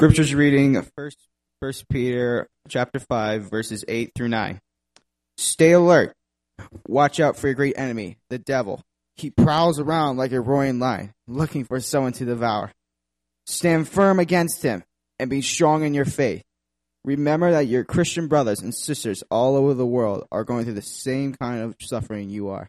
Scriptures reading First Peter chapter 5, verses 8 through 9. Stay alert. Watch out for your great enemy, the devil. He prowls around like a roaring lion, looking for someone to devour. Stand firm against him and be strong in your faith. Remember that your Christian brothers and sisters all over the world are going through the same kind of suffering you are.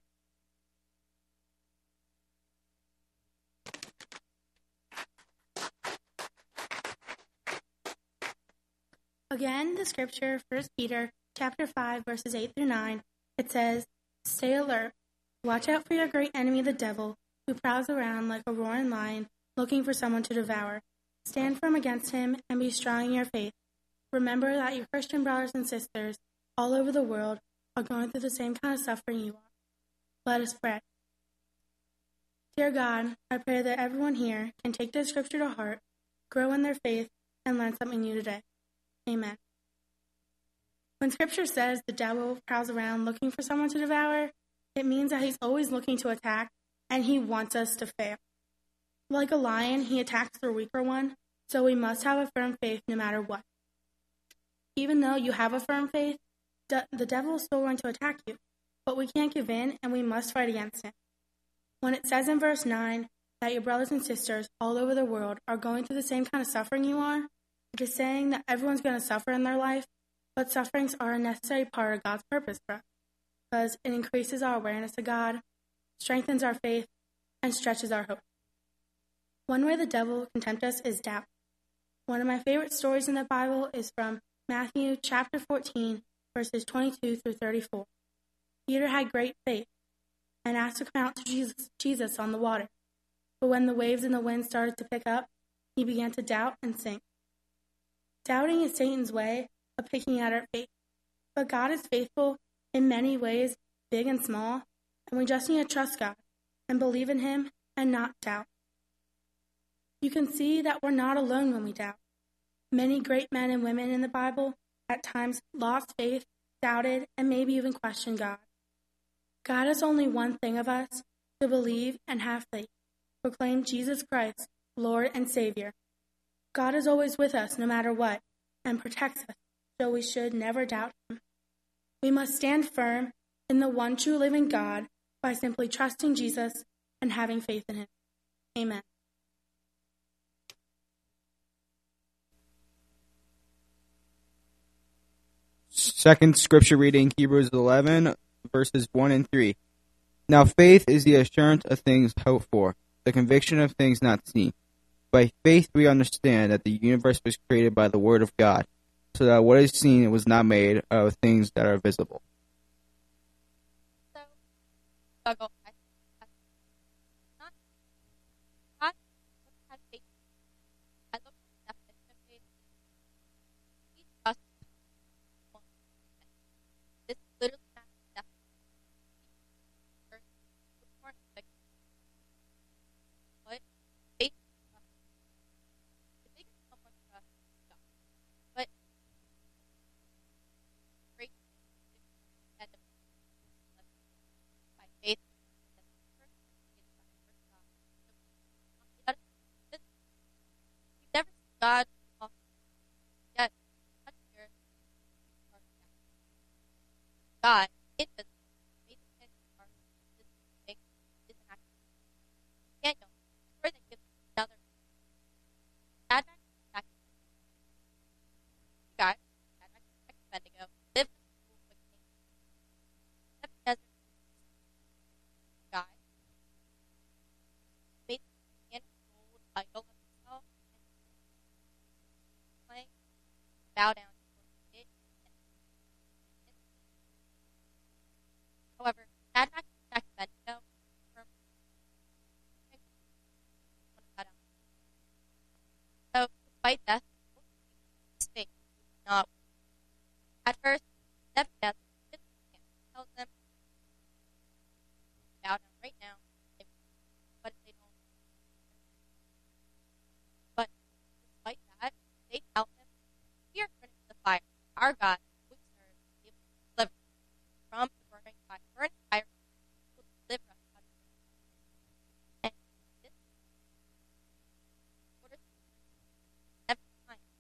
Again, the scripture, 1 Peter chapter 5, verses 8 through 9, it says, "Stay alert. Watch out for your great enemy, the devil, who prowls around like a roaring lion, looking for someone to devour. Stand firm against him and be strong in your faith. Remember that your Christian brothers and sisters all over the world are going through the same kind of suffering you are." Let us pray. Dear God, I pray that everyone here can take this scripture to heart, grow in their faith, and learn something new today. Amen. When scripture says the devil prowls around looking for someone to devour, it means that he's always looking to attack, and he wants us to fail. Like a lion, he attacks the weaker one, so we must have a firm faith no matter what. Even though you have a firm faith, the devil is still going to attack you, but we can't give in, and we must fight against him. When it says in verse 9 that your brothers and sisters all over the world are going through the same kind of suffering you are, it is saying that everyone's going to suffer in their life, but sufferings are a necessary part of God's purpose for us, because it increases our awareness of God, strengthens our faith, and stretches our hope. One way the devil can tempt us is doubt. One of my favorite stories in the Bible is from Matthew chapter 14, verses 22 through 34. Peter had great faith and asked to come out to Jesus on the water. But when the waves and the wind started to pick up, he began to doubt and sink. Doubting is Satan's way of picking at our faith. But God is faithful in many ways, big and small, and we just need to trust God and believe in him and not doubt. You can see that we're not alone when we doubt. Many great men and women in the Bible at times lost faith, doubted, and maybe even questioned God. God has only one thing of us: to believe and have faith. Proclaim Jesus Christ, Lord and Savior. God is always with us no matter what, and protects us, so we should never doubt him. We must stand firm in the one true living God by simply trusting Jesus and having faith in him. Amen. Second scripture reading, Hebrews 11, verses 1 and 3. Now faith is the assurance of things hoped for, the conviction of things not seen. By faith we understand that the universe was created by the word of God, so that what is seen was not made of things that are visible. God yet God invisible made the head of our this thing is an act. Daniel, where they give another Shadrach, Meshach, guy, Shadrach, Meshach, Abednego, live in the school with king. Nebuchadnezzar, guy, made the hand gold idol of himself and playing, bow down before it. However, Shadrach, Meshach, Abednego confirmed when it got out. So, despite death, his faith was not. At first, Nebuchadnezzar tells them, bow down right now, but they don't. But despite that, they tell him, we are turning to the fire. Our God, who we serve, is able to deliver us from the burning fire. Burning fire will deliver us out of the fire. And this order 7 times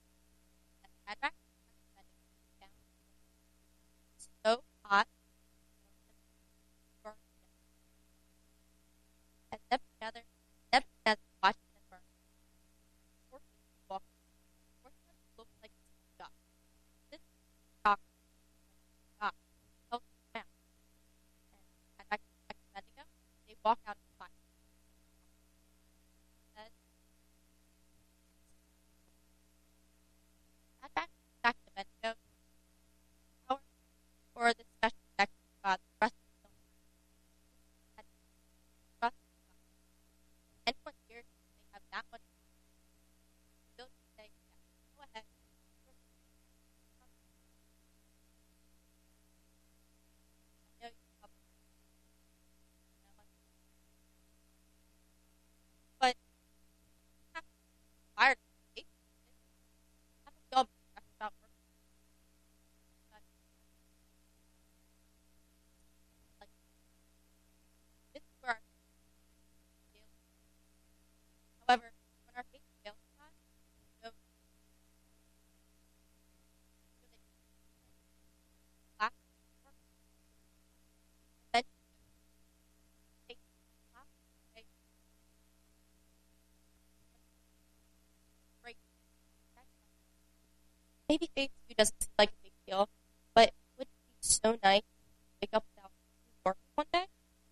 Maybe faith too doesn't seem like a big deal, but would it be so nice to wake up without working one day?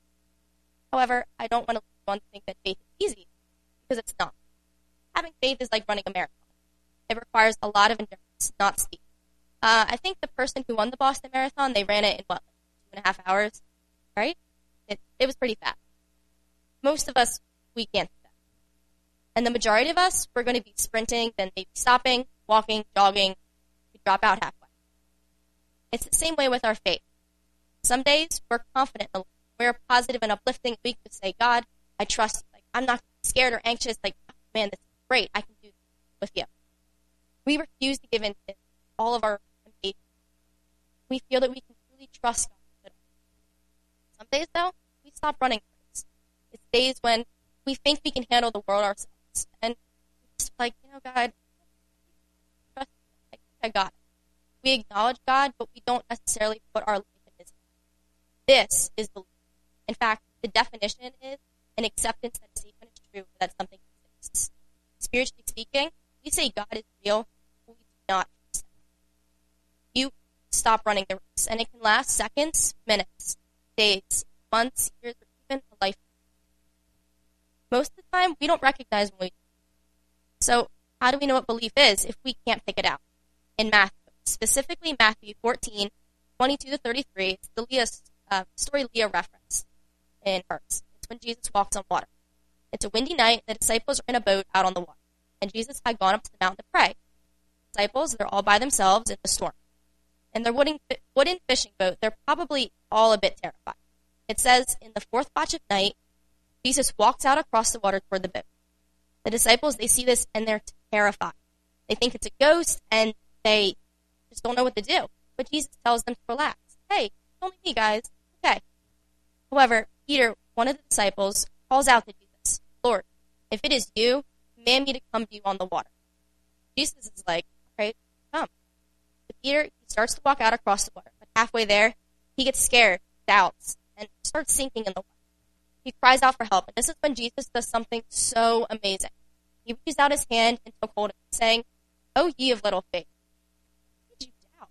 However, I don't want to lead you on to think that faith is easy, because it's not. Having faith is like running a marathon. It requires a lot of endurance, not speed. I think the person who won the Boston Marathon, they ran it in, like 2.5 hours, right? It was pretty fast. Most of us, we can't do that. And the majority of us, we're going to be sprinting, then maybe stopping, walking, jogging, we drop out halfway. It's the same way with our faith. Some days, we're confident, we're positive and uplifting, we could say, God, I trust you. Like, I'm not scared or anxious, like, oh, man, this is great, I can do this with you. We refuse to give in to all of our temptations. We feel that we can truly trust God with it all. Some days, though, we stop running the race. It's days when we think we can handle the world ourselves, and we're just like, God, trust me. Like, I got it. We acknowledge God, but we don't necessarily put our life in His hands. This is belief. In fact, the definition is an acceptance that a statement is true or that something exists. Spiritually speaking, we say God is real, but we do not trust Him. You stop running the race, and it can last seconds, minutes, days, months, years, or even a lifetime. Most of the time, we don't recognize when we do. So, how do we know what belief is if we can't pick it out? In Matthew, specifically Matthew 14, 22-33, it's the story Leah referenced in hers. It's when Jesus walks on water. It's a windy night, the disciples are in a boat out on the water, and Jesus had gone up to the mountain to pray. The disciples, they're all by themselves in the storm. In their wooden fishing boat, they're probably all a bit terrified. It says, in the fourth watch of night, Jesus walks out across the water toward the boat. The disciples, they see this, and they're terrified. They think it's a ghost, and they just don't know what to do. But Jesus tells them to relax. Hey, it's only me, guys. Okay. However, Peter, one of the disciples, calls out to Jesus, Lord, if it is you, command me to come to you on the water. Jesus is like, all right, come. So Peter, he starts to walk out across the water, but halfway there, he gets scared, doubts, and starts sinking in the water. He cries out for help, and this is when Jesus does something so amazing. He reaches out his hand and took hold of him, saying, "O ye of little faith, why did you doubt?"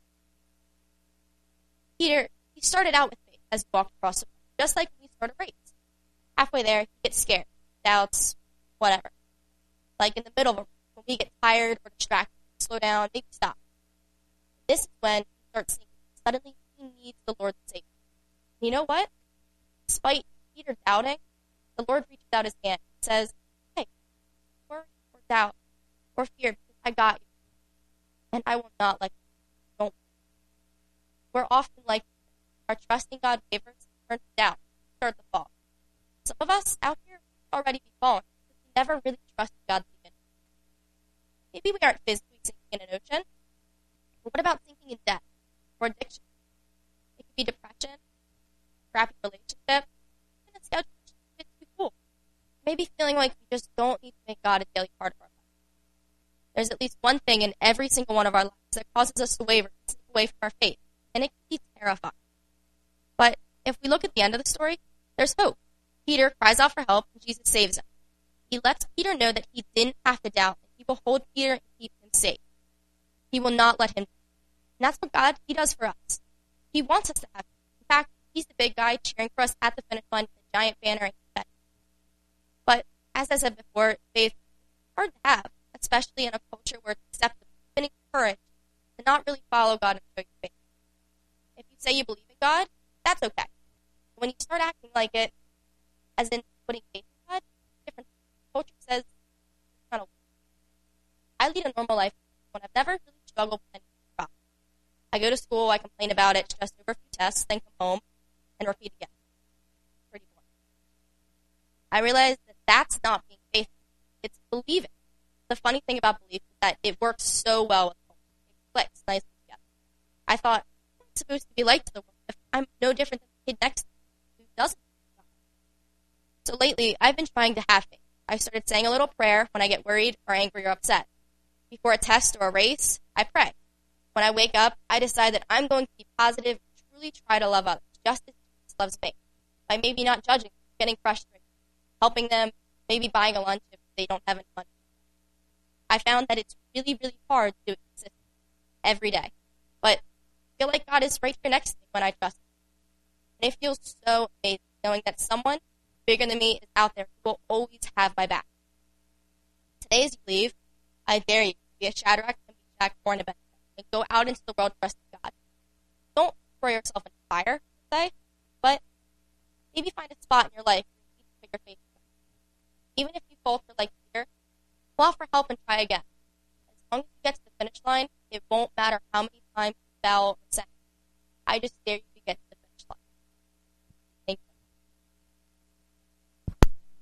Peter, he started out with faith as he walked across the water, just like when we start a race. Halfway there, he gets scared, doubts, whatever. Like in the middle of a race, when we get tired or distracted, slow down, maybe stop. This is when he starts thinking, suddenly he needs the Lord to save him. And you know what? Despite Peter doubting, the Lord reaches out his hand and says, hey, worry or doubt or fear, because I got you. And I will not let you. Don't. We're often like our trusting God wavers and turns to doubt, start to fall. Some of us out here already be fallen because we never really trusted God to begin with. Maybe we aren't physically sinking in an ocean, but what about sinking in debt or addiction? It could be depression, crappy relationship, and a schedule that's just a bit too cool. Maybe feeling like we just don't need to make God a daily part of our life. There's at least one thing in every single one of our lives that causes us to waver and slip away from our faith, and it can be terrifying. But if we look at the end of the story, there's hope. Peter cries out for help, and Jesus saves him. He lets Peter know that he didn't have to doubt, and he will hold Peter and keep him safe. He will not let him down. And that's what God, he does for us. He wants us to have faith. In fact, he's the big guy cheering for us at the finish line with a giant banner and confetti. But, as I said before, faith is hard to have, especially in a culture where it's acceptable, even encouraged, to not really follow God and show your faith. If you say you believe in God, that's okay. But when you start acting like it, as in putting faith in God, different culture says it's kind of weird. I lead a normal life when I've never really struggled with any problem. I go to school, I complain about it, stress over a few tests, then come home and repeat again. Pretty boring. I realize that that's not being faithful. It's believing. The funny thing about belief is that it works so well with culture. It clicks nicely together. I thought, I'm supposed to be like to the world if I'm no different than the kid next to me who doesn't. So lately, I've been trying to have faith. I started saying a little prayer when I get worried or angry or upset. Before a test or a race, I pray. When I wake up, I decide that I'm going to be positive and truly try to love others, just as Jesus loves me. By maybe not judging, getting frustrated, helping them, maybe buying a lunch if they don't have any money. I found that it's really, really hard to do it consistently. every day. But I feel like God is right here next to me when I trust Him. And it feels so amazing knowing that someone bigger than me is out there who will always have my back. Today as you leave, I dare you to be a Shadrach and Meshach or an Abednego and go out into the world trusting God. Don't throw yourself into fire, per se, but maybe find a spot in your life where you need to put your faith in God. Even if you falter like Peter, call for help and try again. As long as you get to the finish line, it won't matter how many times you fell or sank. I just dare you